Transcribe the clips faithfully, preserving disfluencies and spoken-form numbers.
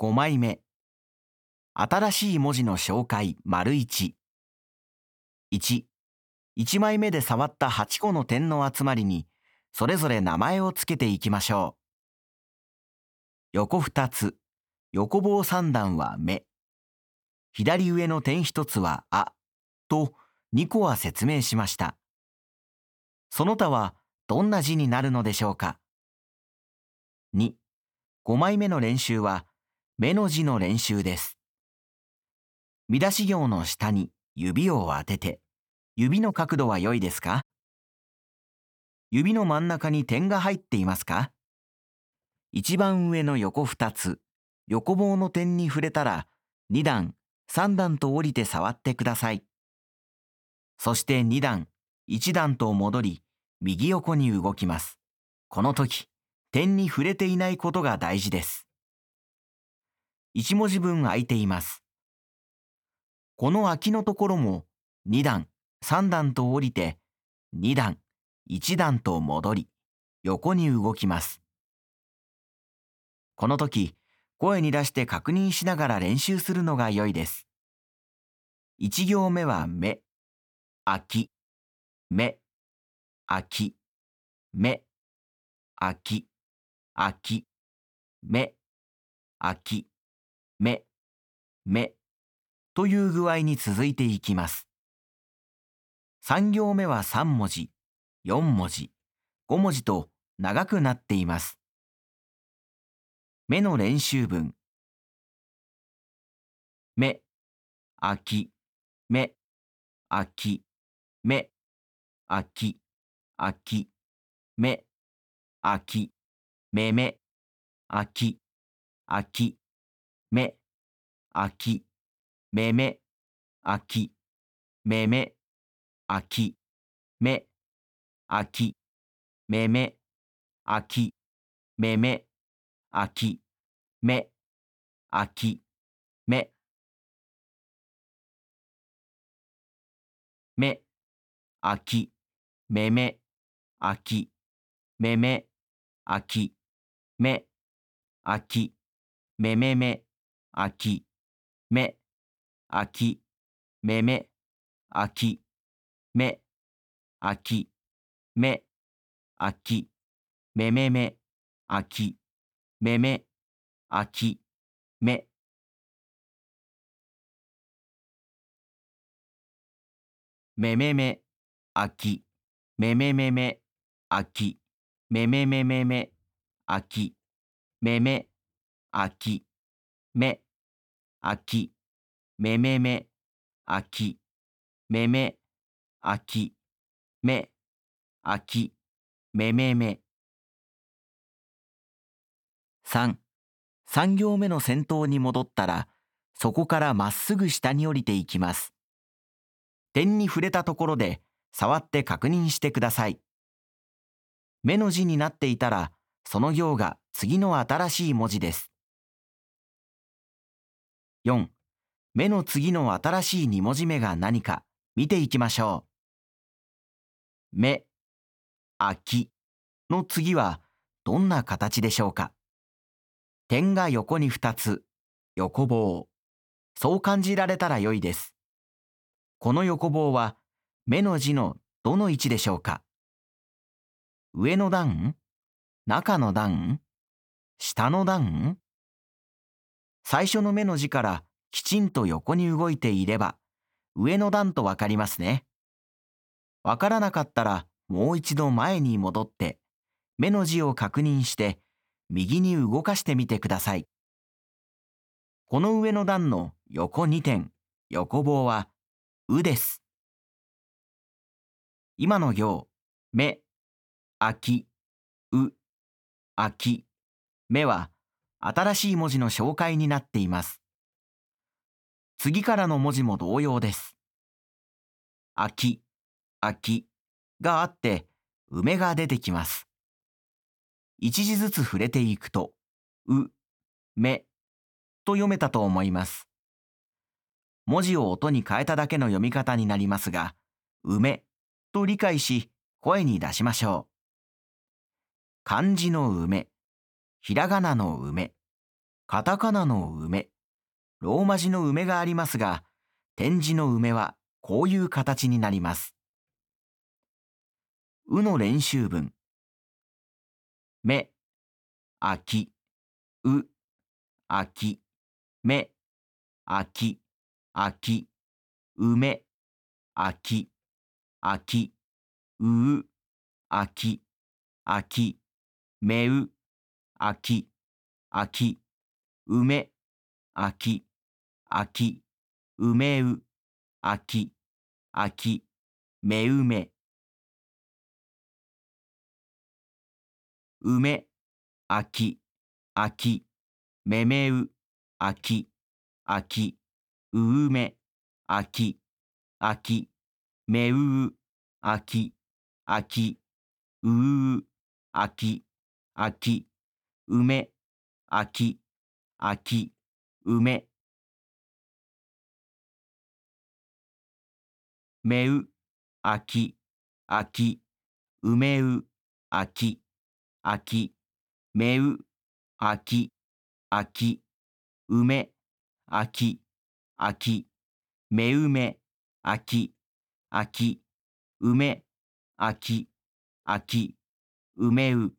ごまいめ。新しい文字の紹介丸いち。いち、いちまいめで触ったはちこの点の集まりに、それぞれ名前をつけていきましょう。横ふたつ、横棒さん段は目。左上の点ひとつはあとにこは説明しました。その他はどんな字になるのでしょうか。に、ごまいめの練習は目の字の練習です。見出し行の下に指を当てて、指の角度は良いですか？指の真ん中に点が入っていますか？一番上の横ふたつ、横棒の点に触れたらに段、さん段と降りて触ってください。そしてに段、いち段と戻り、右横に動きます。この時、点に触れていないことが大事です。いち文字分空いています。この空きのところもに段、さん段と降りて、に段、いち段と戻り、横に動きます。この時、声に出して確認しながら練習するのが良いです。いち行目は目、空き、目、空き、目、空き、空き、目、空き、目、目という具合に続いていきます。さん行目はさん文字、よん文字、ご文字と長くなっています。目の練習文。目、空き、目、空き、目、空き、空き、目、空き、めめ、空き、空き、目、空き、めめ、空き、めめ、空き、目、空き、めめ、空き、めめ、空き、目、空き、目、目、空き、めめ、空き、めめ、空き、目、空き、めめめ、空き、目、空き、めめ、空き、目、空き、目、空き、めめめ、空き、めめ、空き、目、めめめ、空き、めめめめ、空き、めめめめめ、空き、めめ、空き、め、空き、めめめ、空き、めめ、空き、め、空き、めめめ。さん、さん行目の先頭に戻ったら、そこからまっすぐ下に降りていきます。点に触れたところで触って確認してください。目の字になっていたら、その行が次の新しい文字です。よん、目の次の新しいに文字目が何か見ていきましょう。目、空きの次はどんな形でしょうか。点が横にふたつ、横棒。そう感じられたら良いです。この横棒は目の字のどの位置でしょうか。上の段？中の段？下の段？最初の目の字からきちんと横に動いていれば上の段とわかりますね。わからなかったらもう一度前に戻って目の字を確認して右に動かしてみてください。この上の段の横に点、横棒はうです。今の行、目、空き、う、空き、目は新しい文字の紹介になっています。次からの文字も同様です。空き、空きがあって梅が出てきます。一字ずつ触れていくと、う、めと読めたと思います。文字を音に変えただけの読み方になりますが、梅と理解し声に出しましょう。漢字の梅、ひらがなの梅、 カタカナの梅、ローマ字の梅がありますが、点字の梅はこういう形になります。うの練習文。め、あき、う、あき、め、あき、あき、梅、あき、あき、うう、あき、あき、めう、あき、あき、梅、あき、あき、うめう、あき、あき、めうめ、うめ、あき、あき、めめう、あき、あき、ううめ、あき、あき、めうう、あき、あき、ううう、あき、あき、うめ、あき、あき、うめ、めう、あき、あき、うめう、あき、あき、めう、あき、あき、うめ、あき、あき、めうめ、あき、あき、うめ、あき、あき、うめう。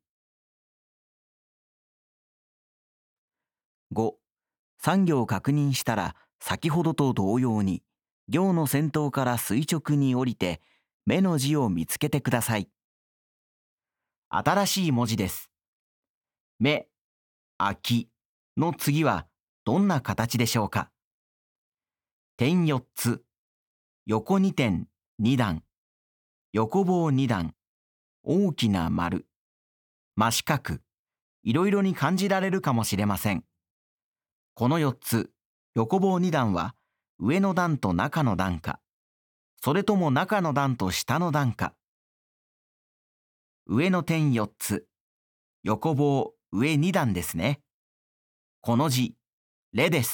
ご、さん行確認したら先ほどと同様に行の先頭から垂直に降りて目の字を見つけてください。新しい文字です。目、あきの次はどんな形でしょうか。点よっつ、横に点に段、横棒に段、大きな丸、真四角、いろいろに感じられるかもしれません。このよっつ、横棒に段は上の段と中の段か、それとも中の段と下の段か。上の点よっつ、横棒上に段ですね。この字、れです。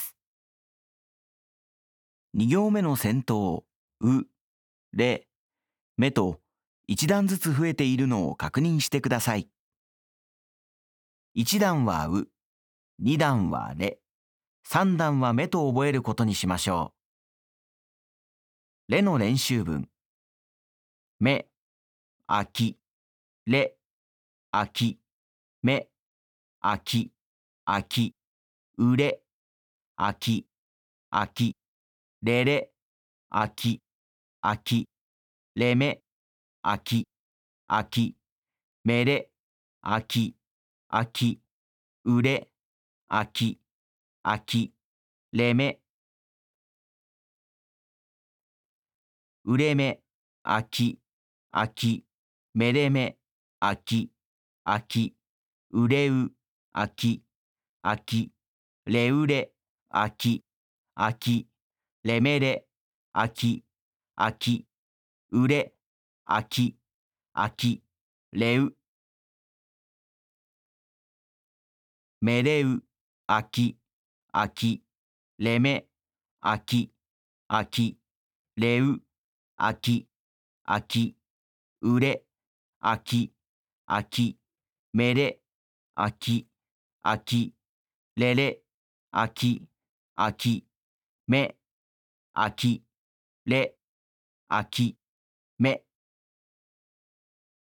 に行目の先頭、う、れ、めといち段ずつ増えているのを確認してください。いち段はう、に段はれ、さん段はめと覚えることにしましょう。れの練習文。め、あき、れ、あき、め、あき、あき、うれ、あき、あき、れれ、あき、あき、れめ、あき、あき、めれ、あき、あき、うれ、あき、あき、れめ、うれめ、あき、あき、めれめ、あき、あき、うれう、あき、あき、れうれ、あき、あき、れめれ、あき、あき、うれ、あき、あき、れう、めれう、あき、あき、れめ、あき、あき、れう、あき、あき、うれ、あき、あき、めれ、あき、あき、れれ、あき、あき、め、あき、れ、あき、め。